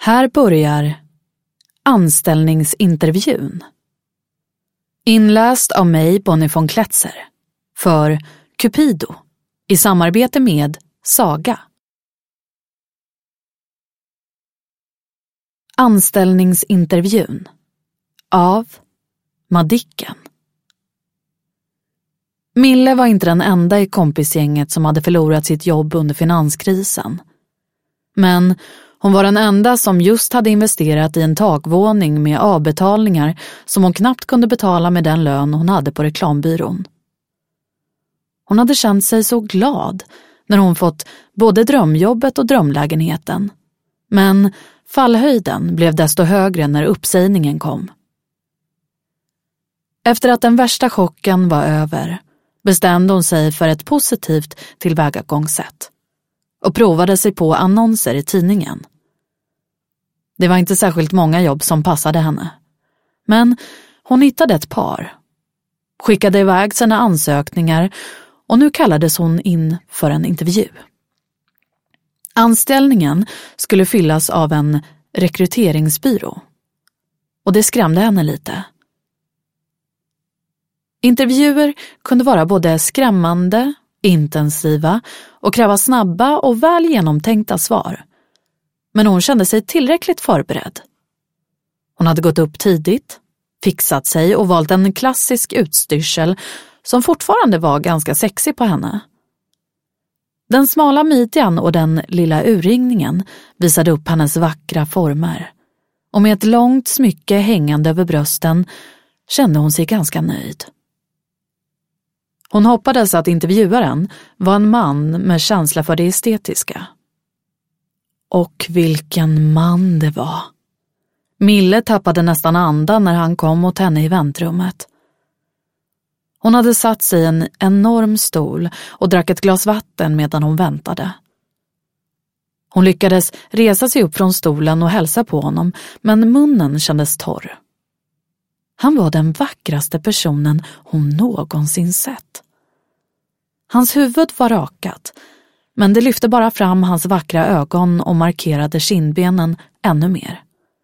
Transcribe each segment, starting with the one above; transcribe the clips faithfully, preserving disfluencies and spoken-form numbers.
Här börjar anställningsintervjun. Inläst av mig, Bonnie von Kletzer, för Cupido i samarbete med Saga. Anställningsintervjun av Madicken. Mille var inte den enda i kompisgänget som hade förlorat sitt jobb under finanskrisen. Men hon var den enda som just hade investerat i en takvåning med avbetalningar som hon knappt kunde betala med den lön hon hade på reklambyrån. Hon hade känt sig så glad när hon fått både drömjobbet och drömlägenheten. Men fallhöjden blev desto högre när uppsägningen kom. Efter att den värsta chocken var över bestämde hon sig för ett positivt tillvägagångssätt och provade sig på annonser i tidningen. Det var inte särskilt många jobb som passade henne. Men hon hittade ett par. Skickade iväg sina ansökningar och nu kallades hon in för en intervju. Anställningen skulle fyllas av en rekryteringsbyrå. Och det skrämde henne lite. Intervjuer kunde vara både skrämmande, intensiva och kräva snabba och väl genomtänkta svar. Men hon kände sig tillräckligt förberedd. Hon hade gått upp tidigt, fixat sig och valt en klassisk utstyrsel som fortfarande var ganska sexig på henne. Den smala midjan och den lilla urringningen visade upp hennes vackra former. Och med ett långt smycke hängande över brösten kände hon sig ganska nöjd. Hon hoppades att intervjuaren var en man med känsla för det estetiska. Och vilken man det var. Mille tappade nästan andan när han kom mot henne i väntrummet. Hon hade satt sig i en enorm stol och drack ett glas vatten medan hon väntade. Hon lyckades resa sig upp från stolen och hälsa på honom, men munnen kändes torr. Han var den vackraste personen hon någonsin sett. Hans huvud var rakat, men det lyfte bara fram hans vackra ögon och markerade kindbenen ännu mer.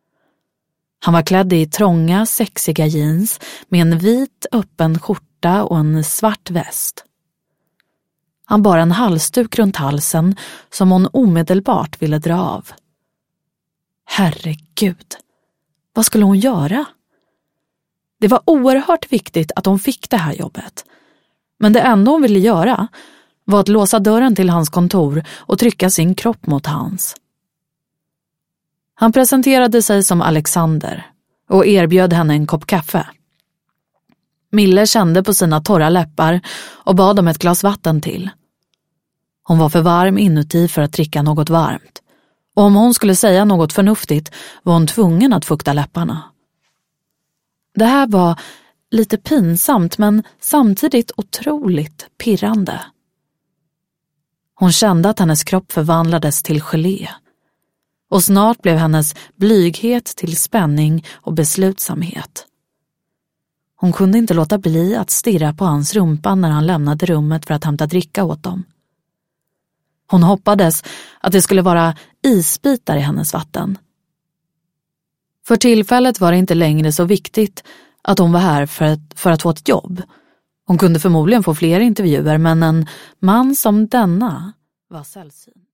Han var klädd i trånga, sexiga jeans med en vit, öppen skjorta och en svart väst. Han bar en halsduk runt halsen som hon omedelbart ville dra av. Herregud, vad skulle hon göra? Det var oerhört viktigt att hon fick det här jobbet. Men det enda hon ville göra var att låsa dörren till hans kontor och trycka sin kropp mot hans. Han presenterade sig som Alexander och erbjöd henne en kopp kaffe. Mille kände på sina torra läppar och bad om ett glas vatten till. Hon var för varm inuti för att dricka något varmt. Och om hon skulle säga något förnuftigt var hon tvungen att fukta läpparna. Det här var lite pinsamt men samtidigt otroligt pirrande. Hon kände att hennes kropp förvandlades till gelé. Och snart blev hennes blyghet till spänning och beslutsamhet. Hon kunde inte låta bli att stirra på hans rumpa när han lämnade rummet för att hämta dricka åt dem. Hon hoppades att det skulle vara isbitar i hennes vatten. För tillfället var det inte längre så viktigt att hon var här för att, för att få ett jobb. Hon kunde förmodligen få fler intervjuer, men en man som denna var sällsynt.